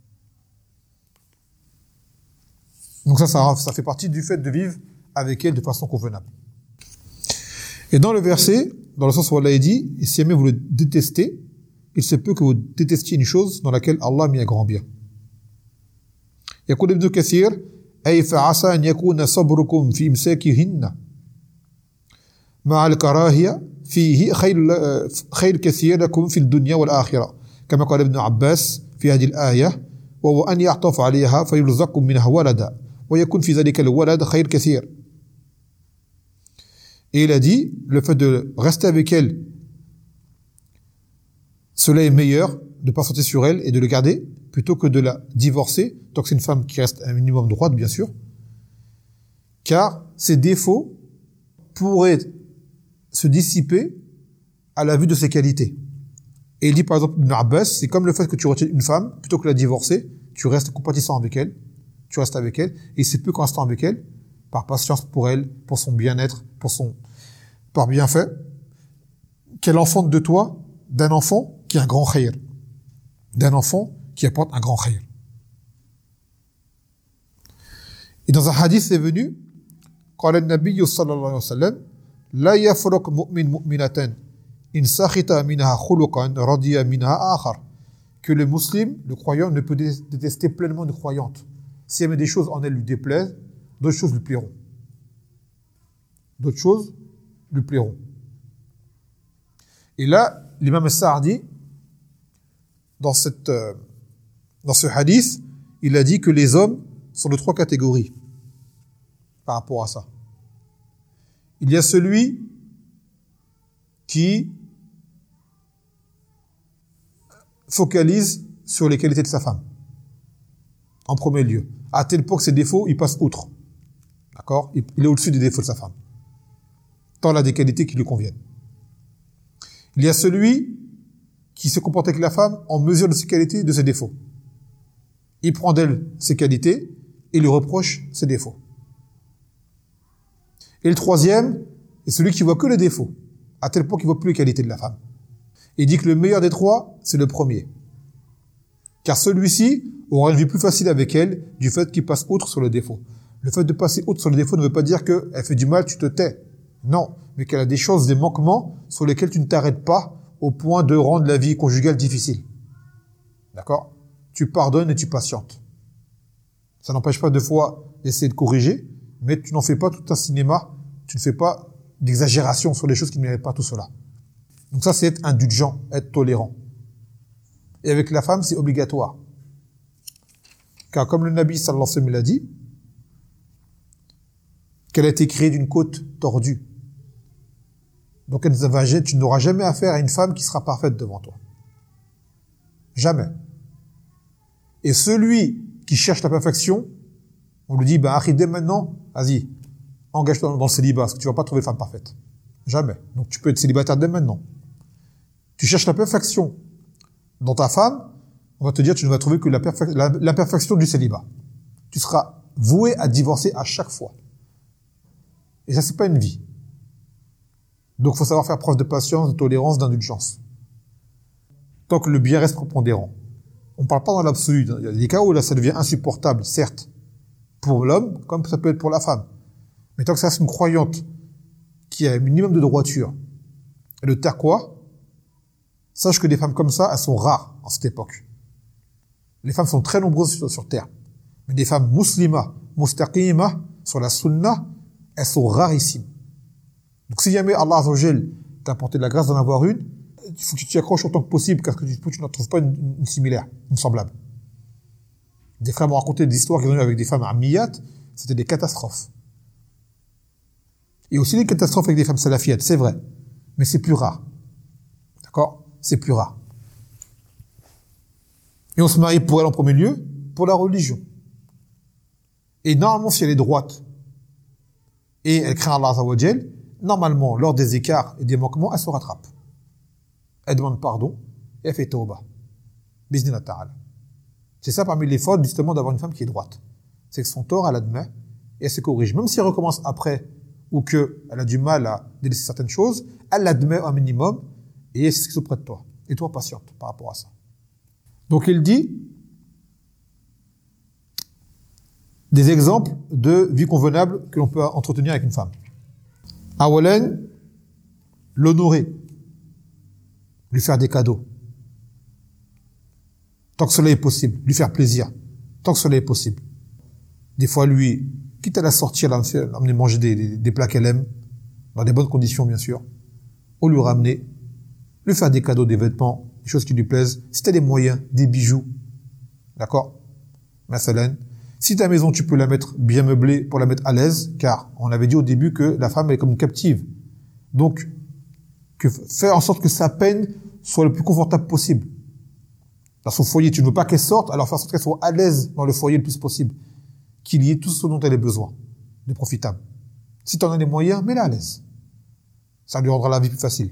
Donc ça fait partie du fait de vivre avec elle de façon convenable. Et dans le verset, dans le sens où Allah dit, et si jamais vous le détestez, il se peut que vous détestiez une chose dans laquelle Allah a mis un grand bien. يقول ابن كثير أي فعسى أن يكون صبركم في إمساكهن مع الكراهية فيه خير كثير لكم في الدنيا والآخرة كما قال ابن عباس في هذه الآية وهو أن يعطف عليها فيرزقكم منها ولدا ويكون في ذلك الولد خير كثير. Et il a dit, le fait de rester avec elle, cela est meilleur de patienter sur elle et de le garder, plutôt que de la divorcer, tant que c'est une femme qui reste un minimum droite, bien sûr, car ses défauts pourraient se dissiper à la vue de ses qualités. Et il dit par exemple, Ibn Abbas, c'est comme le fait que tu retiens une femme, plutôt que la divorcer, tu restes compatissant avec elle, tu restes avec elle, et c'est plus qu'en restant avec elle, par patience pour elle, pour son bien-être, par bienfait, qu'elle enfante de toi, d'un enfant qui a un grand khayr, d'un enfant qui apporte un grand khayr. Et dans un hadith, c'est venu, قال النبي صلى الله عليه وسلم لا يفرق مؤمن مؤمنة إن سخط منها خلقا رضي منها آخر, que le musulman, le croyant, ne peut détester pleinement une croyante. S'il y a des choses en elle lui déplaisent, d'autres choses lui plairont. D'autres choses lui plairont. Et là, l'imam Sa'di, dans ce hadith, il a dit que les hommes sont de trois catégories par rapport à ça. Il y a celui qui focalise sur les qualités de sa femme, en premier lieu, à tel point que ses défauts, il passe outre. D'accord ? Il est au-dessus des défauts de sa femme, tant il a des qualités qui lui conviennent. Il y a celui qui se comporte avec la femme en mesure de ses qualités et de ses défauts. Il prend d'elle ses qualités et lui reproche ses défauts. Et le troisième est celui qui voit que les défauts, à tel point qu'il voit plus les qualités de la femme. Il dit que le meilleur des trois, c'est le premier. Car celui-ci aura une vie plus facile avec elle du fait qu'il passe outre sur le défaut. Le fait de passer outre sur le défaut ne veut pas dire qu'elle fait du mal, tu te tais. Non, mais qu'elle a des choses, des manquements sur lesquels tu ne t'arrêtes pas au point de rendre la vie conjugale difficile. D'accord ? Tu pardonnes et tu patientes. Ça n'empêche pas deux fois d'essayer de corriger, mais tu n'en fais pas tout un cinéma, tu ne fais pas d'exagération sur les choses qui ne méritent pas tout cela. Donc ça, c'est être indulgent, être tolérant. Et avec la femme, c'est obligatoire. Car comme le Nabi sallallahu alayhi wa sallam l'a dit, qu'elle a été créée d'une côte tordue. Donc tu n'auras jamais affaire à une femme qui sera parfaite devant toi. Jamais. Et celui qui cherche la perfection, on lui dit, dès maintenant, vas-y, engage-toi dans le célibat, parce que tu vas pas trouver de femme parfaite. Jamais. Donc tu peux être célibataire dès maintenant. Tu cherches la perfection dans ta femme, on va te dire, tu ne vas trouver que la perfection du célibat. Tu seras voué à divorcer à chaque fois. Et ça, c'est pas une vie. Donc, il faut savoir faire preuve de patience, de tolérance, d'indulgence. Tant que le bien reste prépondérant. On ne parle pas dans l'absolu. Il y a des cas où là, ça devient insupportable, certes, pour l'homme, comme ça peut être pour la femme. Mais tant que ça reste une croyante qui a un minimum de droiture et de taqwa, sache que des femmes comme ça, elles sont rares en cette époque. Les femmes sont très nombreuses sur Terre. Mais des femmes muslimas, mustaqima, sur la sunna, elles sont rarissimes. Donc si jamais Allah Azza wa Jal t'a apporté de la grâce d'en avoir une, il faut que tu t'y accroches autant que possible, car que tu n'en trouves pas une similaire, une semblable. Des frères m'ont raconté des histoires qu'ils ont eues avec des femmes ammiyat, c'était des catastrophes. Et aussi des catastrophes avec des femmes salafiyates, c'est vrai. Mais c'est plus rare. D'accord ? C'est plus rare. Et on se marie pour elle en premier lieu, pour la religion. Et normalement, si elle est droite, et elle craint Allah Azza wa Jal, normalement, lors des écarts et des manquements, elle se rattrape. Elle demande pardon, et elle fait tawbah. Bismillah ta'ala. C'est ça parmi les fautes, justement, d'avoir une femme qui est droite. C'est que son tort, elle admet, et elle se corrige. Même si elle recommence après, ou qu'elle a du mal à délaisser certaines choses, elle l'admet un minimum, et elle s'excuse auprès de toi. Et toi, patiente par rapport à ça. Donc, il dit des exemples de vie convenable que l'on peut entretenir avec une femme. Awalan, l'honorer, lui faire des cadeaux. Tant que cela est possible, lui faire plaisir. Tant que cela est possible. Des fois, lui, quitte à la sortir, l'amener manger des plats qu'elle aime, dans des bonnes conditions, bien sûr, ou lui ramener, lui faire des cadeaux, des vêtements, des choses qui lui plaisent. Si tu as des moyens, des bijoux, d'accord? Masalan, si ta maison, tu peux la mettre bien meublée pour la mettre à l'aise, car on avait dit au début que la femme est comme une captive. Donc, faire en sorte que sa peine soit le plus confortable possible. Dans son foyer, tu ne veux pas qu'elle sorte, alors faire en sorte qu'elle soit à l'aise dans le foyer le plus possible. Qu'il y ait tout ce dont elle ait besoin, de profitable. Si tu en as les moyens, mets-la à l'aise. Ça lui rendra la vie plus facile.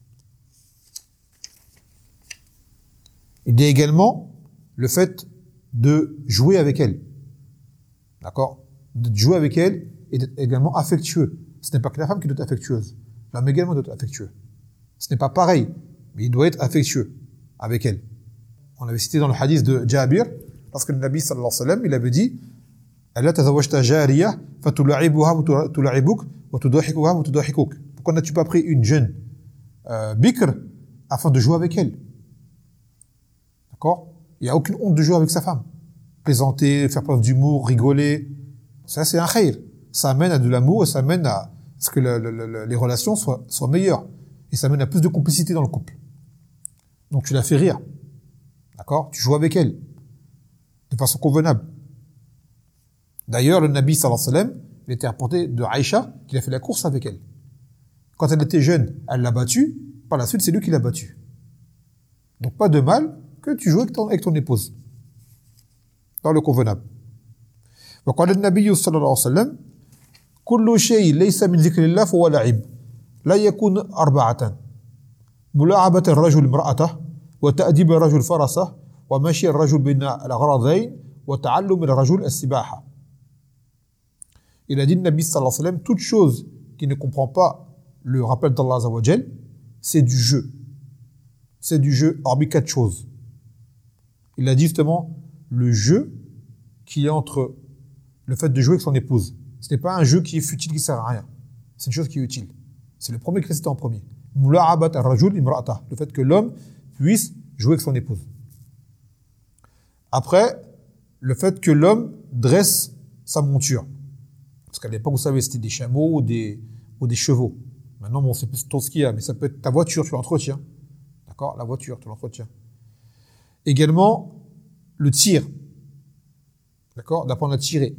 Il y a également le fait de jouer avec elle. D'accord? De jouer avec elle et d'être également affectueux. Ce n'est pas que la femme qui doit être affectueuse. L'homme également doit être affectueux. Ce n'est pas pareil, mais il doit être affectueux avec elle. On avait cité dans le hadith de Jabir, lorsque le Nabi sallallahu alayhi wa sallam, il avait dit Allah tazawwajta jariyah fatula'ibuha wa tula'ibuk wa tudahikuha wa tudahikuk. Pourquoi n'as-tu pas pris une jeune bikr afin de jouer avec elle? D'accord? Il n'y a aucune honte de jouer avec sa femme. Plaisanter, faire preuve d'humour, rigoler, ça c'est un khayr. Ça amène à de l'amour et ça amène à ce que les relations soient meilleures. Et ça amène à plus de complicité dans le couple. Donc tu la fais rire. D'accord? Tu joues avec elle. De façon convenable. D'ailleurs, le Nabi sallallahu alayhi wa sallam, il était rapporté de Aïcha qu'il a fait la course avec elle. Quand elle était jeune, elle l'a battue. Par la suite, c'est lui qui l'a battue. Donc pas de mal que tu joues avec ton épouse. Dans le convenable. وقال النبي صلى الله عليه وسلم كل شيء ليس من ذكر الله فهو لعب لا يكون أربعة ملاعبة الرجل امرأته وتأديب الرجل فرسه ومشي الرجل بين الغرضين وتعلم الرجل السباحة. Il a dit, le Nabi sallallahu alayhi wa sallam, toute chose qui ne comprend pas le rappel d'Allah azza wa jal, c'est du jeu. C'est du jeu, hormis 4 choses. Il a dit justement, le jeu qui est entre le fait de jouer avec son épouse. Ce n'est pas un jeu qui est futile, qui sert à rien. C'est une chose qui est utile. C'est le premier qui est cité en premier. Mula'abat ar-rajul imra'atah. Le fait que l'homme puisse jouer avec son épouse. Après, le fait que l'homme dresse sa monture. Parce qu'à l'époque, vous savez, c'était des chameaux ou des chevaux. Maintenant, bon, c'est plus tout ce qu'il y a, mais ça peut être ta voiture, tu l'entretiens. D'accord? La voiture, tu l'entretiens. Également, le tir. D'accord? D'apprendre à tirer.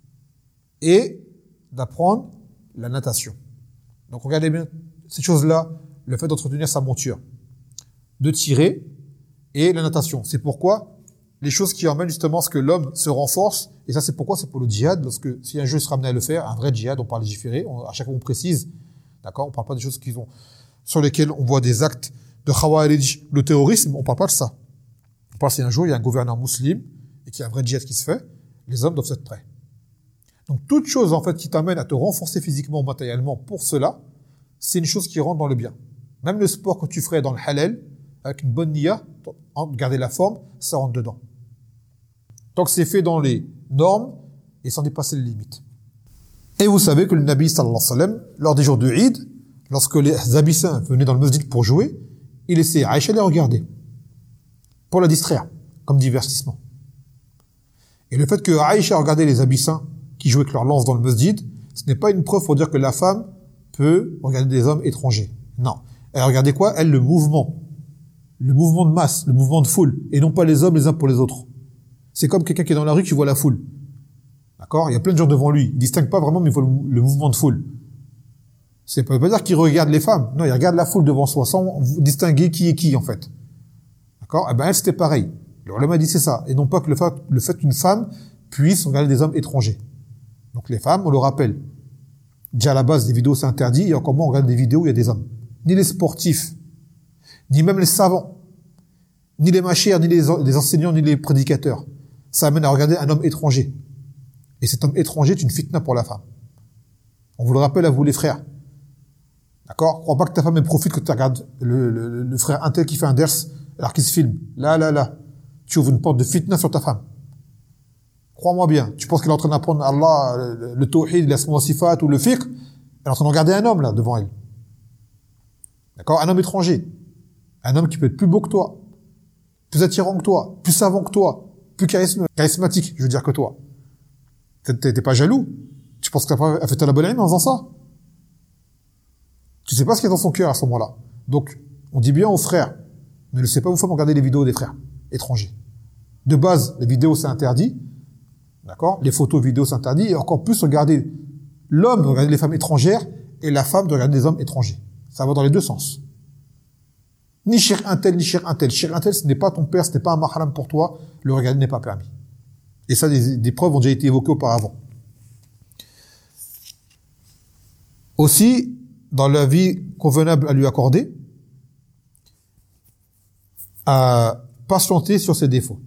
Et d'apprendre la natation. Donc, regardez bien ces choses-là, le fait d'entretenir sa monture, de tirer et la natation. C'est pourquoi les choses qui emmènent justement à ce que l'homme se renforce, et ça c'est pourquoi c'est pour le djihad, lorsque si un jeu sera amené à le faire, un vrai djihad, on parle légiférer, à chaque fois on précise, d'accord, on parle pas des choses sur lesquelles on voit des actes de khawarij, le terrorisme, on parle pas de ça. On parle si un jour il y a un gouverneur musulman et qu'il y a un vrai djihad qui se fait, les hommes doivent être prêts. Donc toute chose en fait qui t'amène à te renforcer physiquement ou matériellement pour cela, c'est une chose qui rentre dans le bien. Même le sport que tu ferais dans le halal, avec une bonne niya, garder la forme, ça rentre dedans. Tant que c'est fait dans les normes et sans dépasser les limites. Et vous savez que le Nabi sallallahu alayhi wa sallam, lors des jours de Eid, lorsque les Abyssins venaient dans le masjid pour jouer, il laissait Aïcha les regarder, pour la distraire, comme divertissement. Et le fait que Aïcha regardait les Abyssins qui jouaient avec leurs lances dans le masjid, ce n'est pas une preuve pour dire que la femme peut regarder des hommes étrangers. Non. Elle regardait quoi? Elle, le mouvement de masse, le mouvement de foule, et non pas les hommes les uns pour les autres. C'est comme quelqu'un qui est dans la rue qui voit la foule. D'accord? Il y a plein de gens devant lui. Il distingue pas vraiment, mais il voit le mouvement de foule. Ça ne veut pas dire qu'il regarde les femmes. Non, il regarde la foule devant soi, sans distinguer qui est qui, en fait. D'accord? Eh ben, elle, c'était pareil. Le ulama dit c'est ça. Et non pas que le fait qu'une femme puisse regarder des hommes étrangers. Donc, les femmes, on le rappelle. Déjà, à la base, les vidéos, c'est interdit. Et encore moins, on regarde des vidéos où il y a des hommes. Ni les sportifs, ni même les savants, ni les machères, ni les enseignants, ni les prédicateurs. Ça amène à regarder un homme étranger. Et cet homme étranger est une fitna pour la femme. On vous le rappelle à vous les frères. D'accord? Crois pas que ta femme elle profite que tu regardes le frère un tel qui fait un ders alors qu'il se filme. Là. Tu ouvres une porte de fitna sur ta femme. Crois-moi bien. Tu penses qu'elle est en train d'apprendre Allah, le tawhid, l'asma wa sifat ou le fiqh. Elle est en train de regarder un homme là devant elle. D'accord? Un homme étranger. Un homme qui peut être plus beau que toi, plus attirant que toi, plus savant que toi, plus charismatique, je veux dire, que toi. T'es pas jaloux? Tu penses qu'elle a fait la bonne en faisant ça? Tu sais pas ce qu'il y a dans son cœur à ce moment-là. Donc, on dit bien aux frères, ne laissez pas vos femmes regarder les vidéos des frères étrangers. De base, les vidéos c'est interdit, d'accord? Les photos, vidéos c'est interdit, et encore plus regarder l'homme de regarder les femmes étrangères et la femme de regarder les hommes étrangers. Ça va dans les deux sens. Ni shir un tel, ni shir un tel. Shir un tel, ce n'est pas ton père, ce n'est pas un mahram pour toi, le regarder n'est pas permis. Et ça, des preuves ont déjà été évoquées auparavant. Aussi, dans la vie convenable à lui accorder, à patienter sur ses défauts.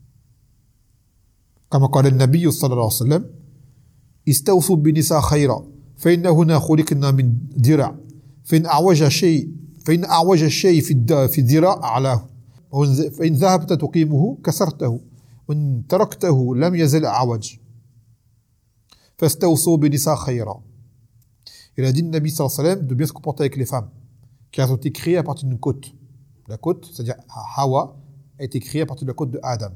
Comme قال النبي صلى الله عليه وسلم استوصوا بالنساء خيرا فإنهن خلقن من ذراع فإن أعوج الشيء في الذراع أعلاه فإن ذهبت تقيمه كسرته وإن تركته لم يزل أعوج فاستوصوا بالنساء خيرا. Il a dit le Nabi sallallahu alayhi wa sallam de bien se comporter avec les femmes qui ont été créées à partir d'une côte. La côte, c'est-à-dire Hawa, a été créée à partir de la côte de Adam.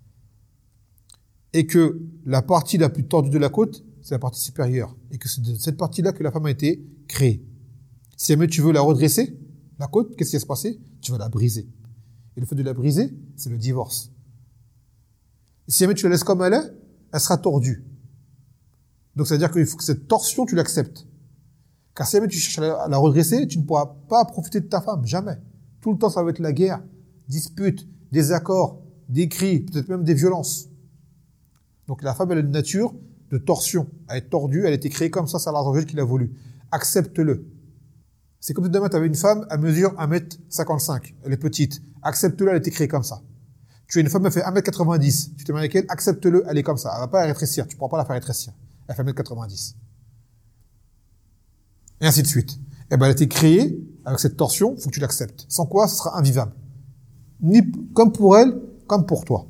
Et que la partie la plus tordue de la côte, c'est la partie supérieure. Et que c'est de cette partie-là que la femme a été créée. Si jamais tu veux la redresser, la côte, qu'est-ce qui va se passer? Tu vas la briser. Et le fait de la briser, c'est le divorce. Et si jamais tu la laisses comme elle est, elle sera tordue. Donc ça veut dire qu'il faut que cette torsion, tu l'acceptes. Car si jamais tu cherches à la redresser, tu ne pourras pas profiter de ta femme, jamais. Tout le temps, ça va être la guerre, dispute, désaccords, des cris, peut-être même des violences. Donc la femme, elle a une nature de torsion. Elle est tordue, elle a été créée comme ça, c'est Allah qui l'a voulu. Accepte-le. C'est comme si demain tu avais une femme, elle mesure 1m55, elle est petite. Accepte-le, elle a été créée comme ça. Tu as une femme, elle fait 1m90. Tu te mets avec elle, accepte-le, elle est comme ça. Elle va pas rétrécir. Tu pourras pas la faire rétrécir. Elle fait 1m90. Et ainsi de suite. Eh ben, elle a été créée avec cette torsion, faut que tu l'acceptes. Sans quoi, ce sera invivable. Ni comme pour elle, comme pour toi.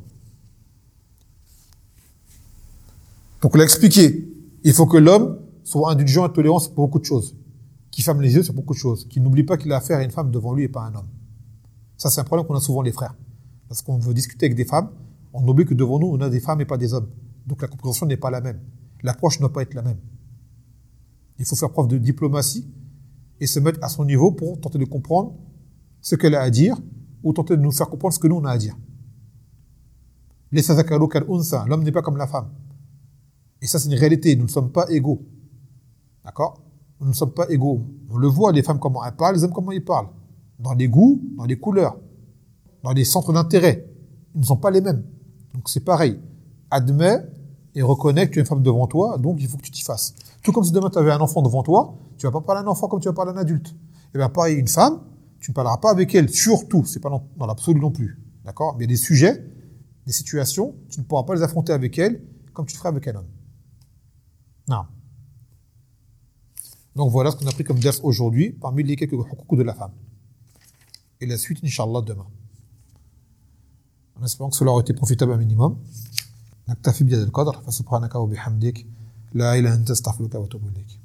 Donc, on l'a expliqué. Il faut que l'homme soit indulgent et tolérant sur beaucoup de choses. Qu'il ferme les yeux sur beaucoup de choses. Qu'il n'oublie pas qu'il a affaire à une femme devant lui et pas à un homme. Ça, c'est un problème qu'on a souvent les frères. Parce qu'on veut discuter avec des femmes, on oublie que devant nous, on a des femmes et pas des hommes. Donc la compréhension n'est pas la même. L'approche ne doit pas être la même. Il faut faire preuve de diplomatie et se mettre à son niveau pour tenter de comprendre ce qu'elle a à dire ou tenter de nous faire comprendre ce que nous, on a à dire. L'homme n'est pas comme la femme. Et ça, c'est une réalité. Nous ne sommes pas égaux. D'accord? Nous ne sommes pas égaux. On le voit, les femmes, comment elles parlent, les hommes, comment ils parlent. Dans les goûts, dans les couleurs, dans les centres d'intérêt. Ils ne sont pas les mêmes. Donc c'est pareil. Admets et reconnais que tu as une femme devant toi, donc il faut que tu t'y fasses. Tout comme si demain tu avais un enfant devant toi, tu vas pas parler à un enfant comme tu vas parler à un adulte. Et bien pareil, une femme, tu ne parleras pas avec elle, surtout, c'est pas dans l'absolu non plus. D'accord? Mais il y a des sujets, des situations, tu ne pourras pas les affronter avec elle comme tu le ferais avec un homme. Non. Donc voilà ce qu'on a pris comme ders aujourd'hui, parmi les quelques hukuk de la femme. Et la suite, Inch'Allah, demain. En espérant que cela aurait été profitable un minimum. نكتفي بهذا القدر فسبحانك وبحمدك لا إله إلا أنت أستغفرك وأتوب إليك